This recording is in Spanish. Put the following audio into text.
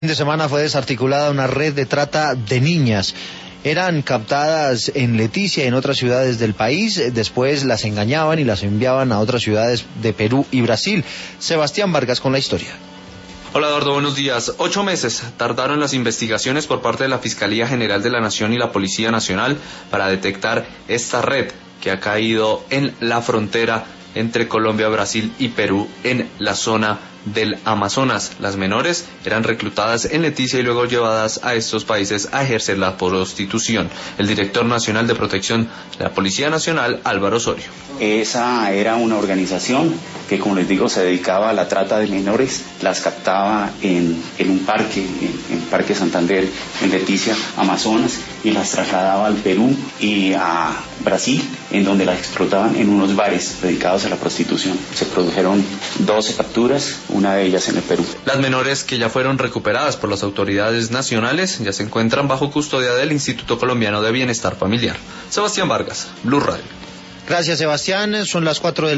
Fin de semana fue desarticulada una red de trata de niñas. Eran captadas en Leticia y en otras ciudades del país, después las engañaban y las enviaban a otras ciudades de Perú y Brasil. Sebastián Vargas con la historia. Hola Eduardo, buenos días. 8 meses tardaron las investigaciones por parte de la Fiscalía General de la Nación y la Policía Nacional para detectar esta red que ha caído en la frontera entre Colombia, Brasil y Perú en la zona del Amazonas. Las menores eran reclutadas en Leticia y luego llevadas a estos países a ejercer la prostitución. El director nacional de protección de la Policía Nacional, Álvaro Osorio. Esa era una organización que, como les digo, se dedicaba a la trata de menores, las captaba en un parque, en Parque Santander, en Leticia, Amazonas, y las trasladaba al Perú y a Brasil, en donde las explotaban en unos bares dedicados a la prostitución. Se produjeron 12 capturas, una de ellas en el Perú. Las menores que ya fueron recuperadas por las autoridades nacionales ya se encuentran bajo custodia del Instituto Colombiano de Bienestar Familiar. Sebastián Vargas, Blue Radio. Gracias, Sebastián. Son las 4 de